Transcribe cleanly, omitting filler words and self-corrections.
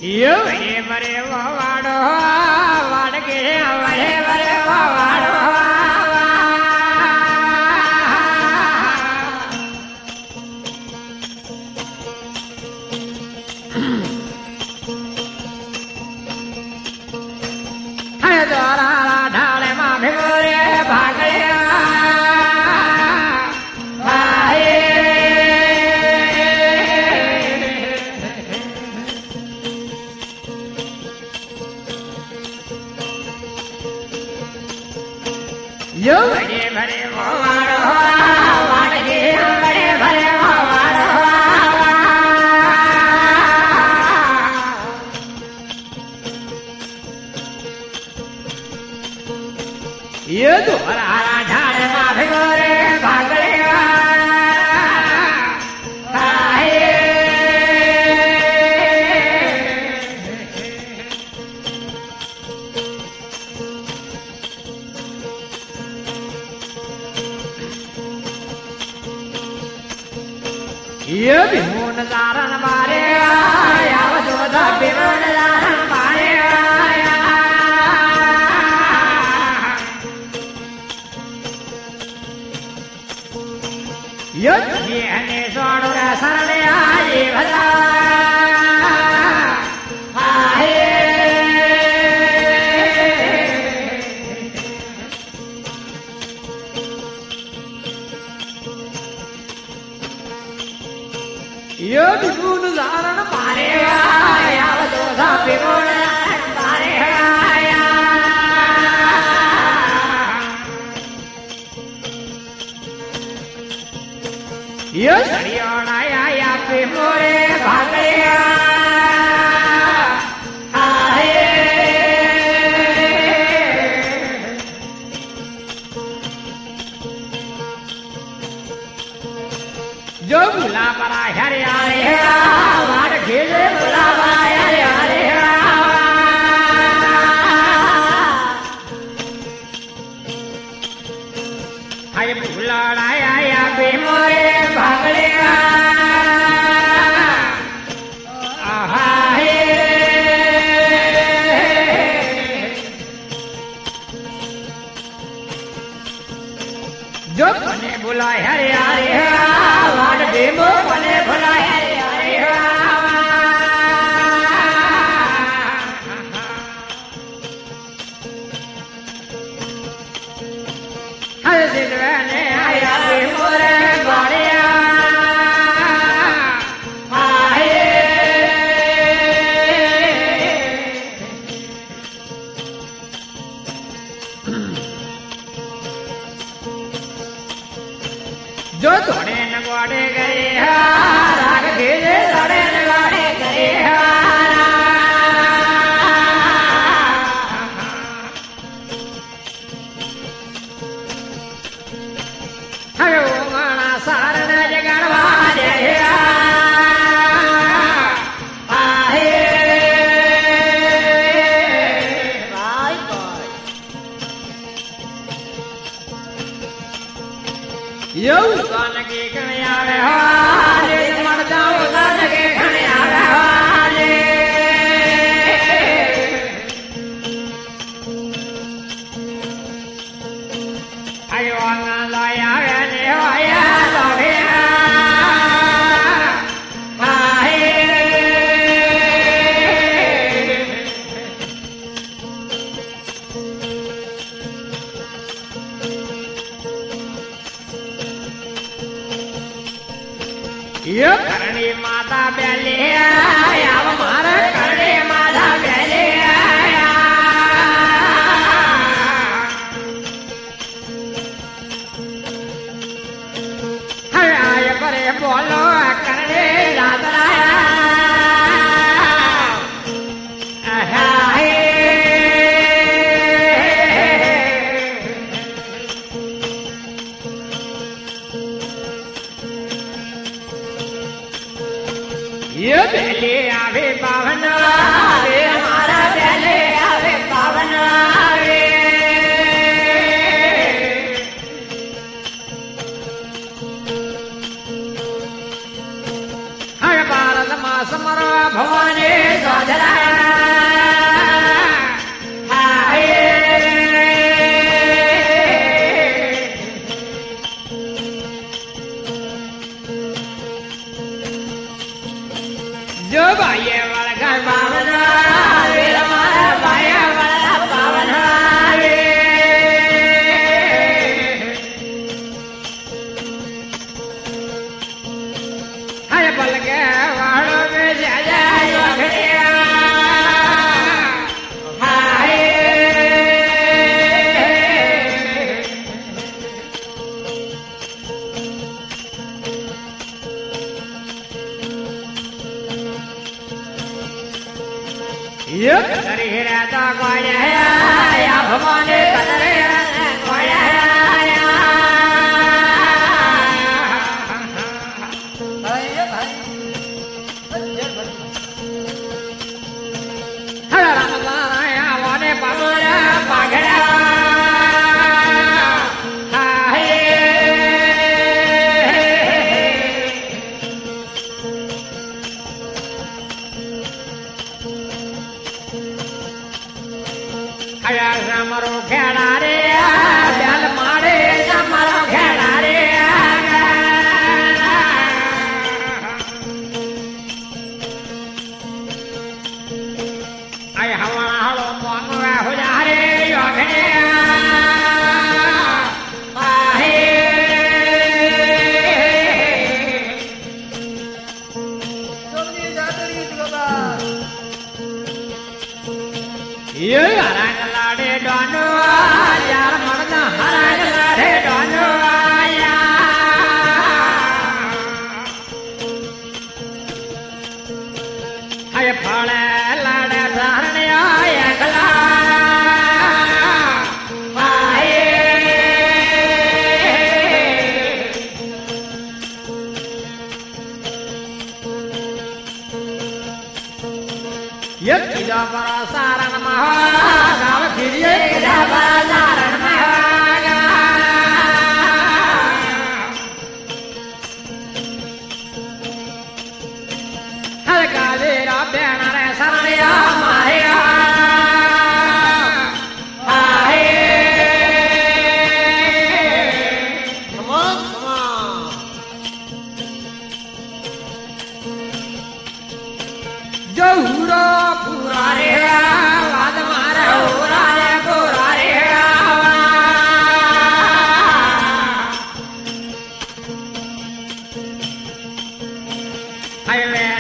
यो बड़े बड़े वाड़ो वाड़ के बड़े बड़े वाड़ो ढाले माँ भिगोरे भागे यो बड़े बड़े वाड़ो वाड़ के बड़े बड़े वाड़ो ये तो हरा झाड़ माँ भिगोरे भागले ये बिमोन जारन मारे आया वजोदा बिमोन जारन मारे आया ये हने सोणु रे सरले आए भला यो बिमोन जारन मारे आया वजोदा बिमोन जारन मारे आया यो सड़ियों आया पे मोरे भागले जो बुला पड़ा हरे आरे वाड़ खेले बुला पड़ा हरे आरे हाय बुला आया पे मोरे भागले जो बने बुला हरे आरे वाड़ बेमो बने बुला हरे आरे हर दिन ने आया बेमो रे बाड़िया जो थोड़े नगवाड़े गए राग धीरे थोड़े नगवाड़े गए हयो माना सारण जगणवा दे यो गान के खने आवे हाले मर जाओ गान के खने आवे हाले आयो आंगा लाया ने आया लावे ये करणी माता बेले आया हमारा करणी माता बेले आया हर आय परे बोलो करणी रातराया ये बेले आवे पावन गोया या भवानी कदरे गोया मरो खेड़ा रे ब्याल मारे मरो खेड़ा रे आई हमारा हलो मोंगवा हो जा रे योगने ये हराज लाडे डोनो यार मर्द हराज लाडे डोनो आया आय फले लाडे धरने आया गला आए ये किदा बड़ा सारण महागाल फिरिए किदा बड़ा सारण महागा हर गाले रा बेना रे सरनिया माया आए जौरा पूरा रे वाद मारा पूरा रे पूरा रे हाय वे